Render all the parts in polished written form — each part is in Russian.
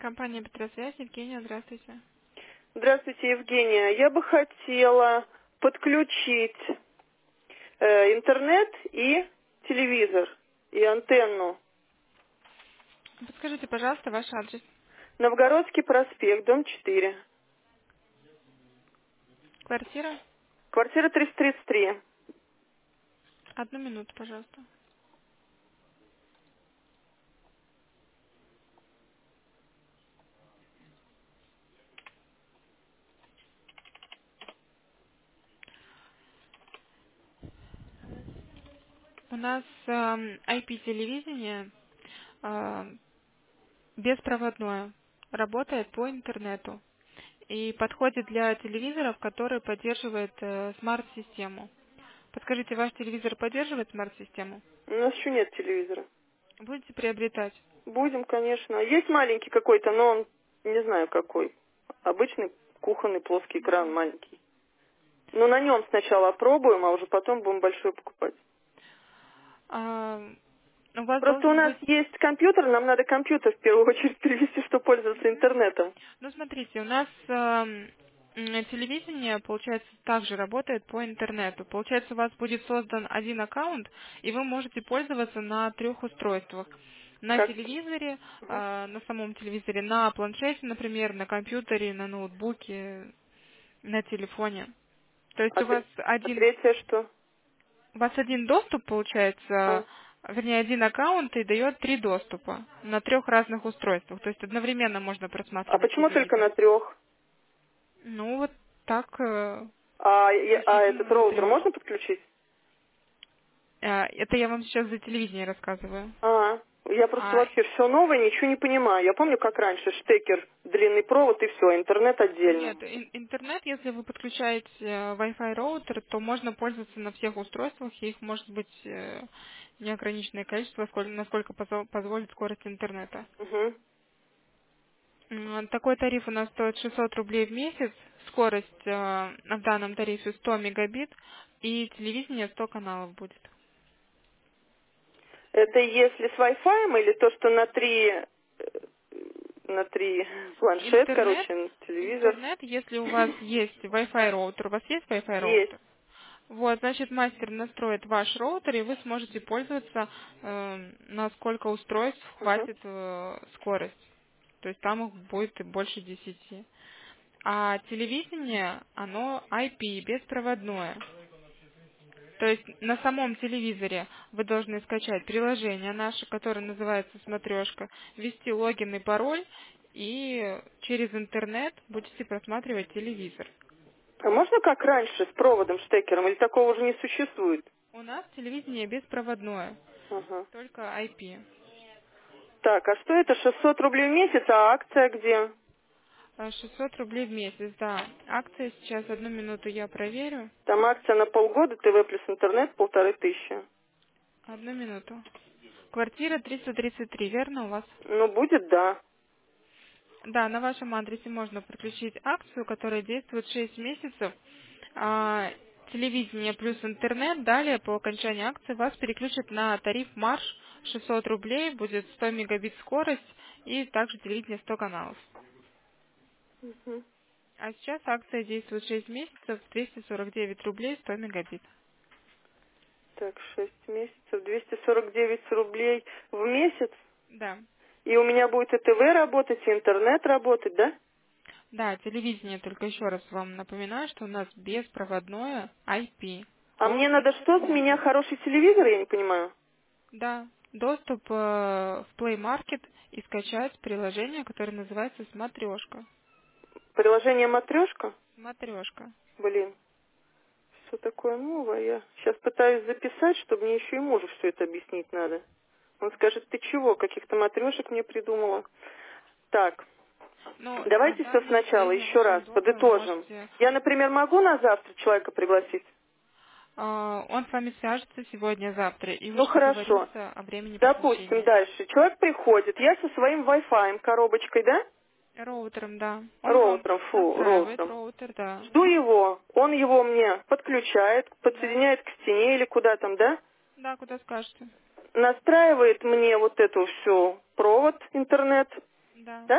Компания Петросвязь, Евгения, здравствуйте. Здравствуйте, Евгения. Я бы хотела подключить интернет и телевизор, и антенну. Подскажите, пожалуйста, ваш адрес. Новгородский проспект, дом 4. Квартира? Квартира 333. Одну минуту, пожалуйста. У нас IP-телевидение беспроводное, работает по интернету и подходит для телевизоров, которые поддерживают смарт-систему. Подскажите, ваш телевизор поддерживает смарт-систему? У нас еще нет телевизора. Будете приобретать? Будем, конечно. Есть маленький какой-то, но он не знаю какой. Обычный кухонный плоский экран маленький. Но на нем сначала опробуем, а уже потом будем большой покупать. А, у вас Просто у должен нас быть... есть компьютер, нам надо компьютер в первую очередь привести, чтобы пользоваться интернетом. Ну, смотрите, у нас телевидение, получается, также работает по интернету. Получается, у вас будет создан один аккаунт, и вы можете пользоваться на 3 устройствах. На Как? телевизоре, на самом телевизоре, на планшете, например, на компьютере, на ноутбуке, на телефоне. То есть А, а третье что? у вас один доступ, получается, А. вернее, один аккаунт и дает 3 доступа на 3 разных устройствах. То есть одновременно можно А просматривать почему только телевизор. на 3? Ну, вот так А рассчитано этот на роутер 3. можно подключить? Это я вам сейчас за телевидение рассказываю. Я просто А, вообще все новое, ничего не понимаю. Я помню, как раньше, штекер, длинный провод и все, интернет отдельно. нет, интернет, если вы подключаете Wi-Fi роутер, то можно пользоваться на всех устройствах, и их может быть неограниченное количество, насколько позволит скорость интернета. Угу. Такой тариф у нас стоит 600 рублей в месяц, скорость в данном тарифе 100 мегабит, и телевидение 100 каналов будет. Это если с Wi-Fi или то, что на три планшет, Интернет, короче, телевизор? интернет, если у вас есть Wi-Fi роутер, у вас есть Wi-Fi Есть. роутер? Вот, значит, мастер настроит ваш роутер, и вы сможете пользоваться, на сколько устройств Угу. хватит скорость. То есть там их будет больше 10. А телевидение, оно IP, беспроводное. То есть на самом телевизоре вы должны скачать приложение наше, которое называется «Смотрешка», ввести логин и пароль, и через интернет будете просматривать телевизор. А можно как раньше, с проводом, штекером, или такого уже не существует? У нас телевидение беспроводное, Ага. только IP. Так, а что это, 600 рублей в месяц, а акция где? 600 рублей в месяц, да. Акция сейчас, одну минуту я проверю. Там акция на полгода, ТВ плюс интернет, 1500. Одну минуту. Квартира 333, верно у вас? Ну, будет, да. Да, на вашем адресе можно подключить акцию, которая действует 6 месяцев. Телевидение плюс интернет. Далее, по окончании акции, вас переключат на тариф «Марш». 600 рублей, будет 100 мегабит скорость и также телевидение 100 каналов. Мгм. А сейчас акция действует 6 месяцев, 249 рублей, 100 мегабит. Так, 6 месяцев, 249 рублей в месяц. Да. И у меня будет и ТВ работать, и интернет работать, да? Да, телевидение, только еще раз вам напоминаю, что у нас беспроводное IP А по мне надо что с меня, интернету. хороший телевизор, я не понимаю? Да, доступ в Play Market и скачать приложение, которое называется «Смотрешка». Приложение «Матрешка»? Смотрешка. Блин, что такое новое? Я сейчас пытаюсь записать, чтобы мне еще и мужу все это объяснить надо. Он скажет, ты чего, каких-то матрешек мне придумала? Так, Ну, давайте все там сначала, действительно еще очень раз, удобно, вы подытожим. можете... Я, например, могу на завтра человека пригласить? Он с вами свяжется сегодня-завтра и Ну, уже хорошо. договорится о времени Допустим, подключения. дальше. Человек приходит, я со своим Wi-Fi, коробочкой, да? Роутером, да. Он вам Роутером, настраивает роутером. роутер, да. Жду его, он его мне подключает, Да. подсоединяет к стене или куда там, да? Да, куда скажете. Настраивает мне вот эту всю провод, интернет, Да. да?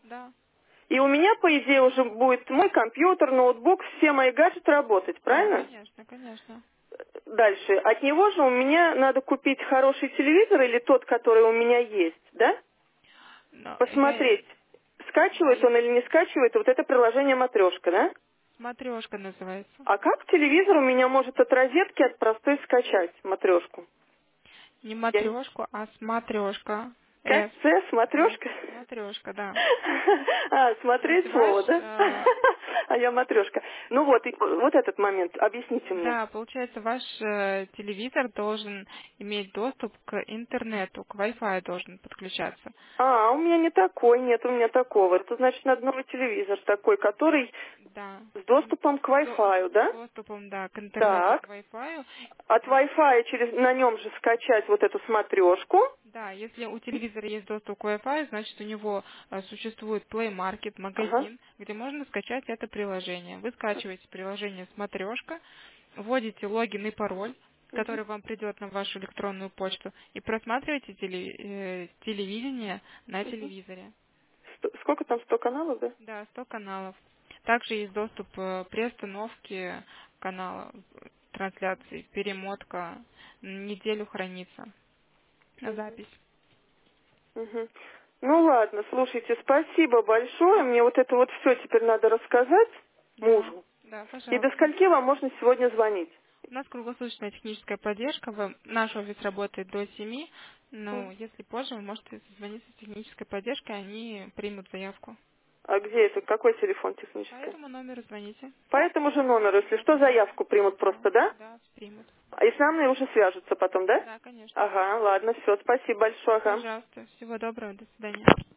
Да. И у меня, по идее, уже будет мой компьютер, ноутбук, все мои гаджеты работать, Да, правильно? конечно, конечно. Дальше. От него же у меня надо купить хороший телевизор или тот, который у меня есть, да? Но Посмотреть, да, скачивает он или не скачивает вот это приложение «Матрешка», да? матрешка называется. А как телевизор у меня может от розетки, от простой скачать «Матрешку»? Не Я... матрешку, а смотрешка. Как? С. Матрешка? Смотрешка, да. А, То есть смотреть слово, да? А я матрешка. Ну вот, вот этот момент, объясните мне. да, получается, ваш телевизор должен иметь доступ к интернету, к Wi-Fi должен подключаться. А, у меня не такой, нет у меня такого. Это значит, надо новый телевизор такой, который Да. с доступом к Wi-Fi, С да? доступом, да, к интернету, к Так. Wi-Fi. От Wi-Fi на нем же скачать вот эту смотрешку. Да, если у телевизора есть доступ к Wi-Fi, значит у него существует Play Market, Ага. магазин, где можно скачать это приложение. Вы скачиваете приложение «Смотрешка», вводите логин и пароль, Мгм. который вам придет на вашу электронную почту, и просматриваете телевидение на Мгм. телевизоре. Сколько там, 100 каналов, да? Да, 100 каналов. Также есть доступ при остановке канала трансляции, перемотка, неделю хранится на Мгм. запись. Мгм. Ну ладно, слушайте, спасибо большое. Мне вот это вот все теперь надо рассказать Да, мужу. да, И до пожалуйста. скольки вам можно сегодня звонить? У нас круглосуточная техническая поддержка. Наш офис работает до 7. Мгм. Но если позже, вы можете созвониться с технической поддержкой, они примут заявку. А где это? Какой телефон По технический? этому номеру звоните. По этому же номеру, если Да, что, заявку примут да, просто, да? да, примут. А и с нами уже свяжутся потом, да? Да, конечно. Ага, ладно, все, спасибо большое. Ага. Пожалуйста. Всего доброго. До свидания.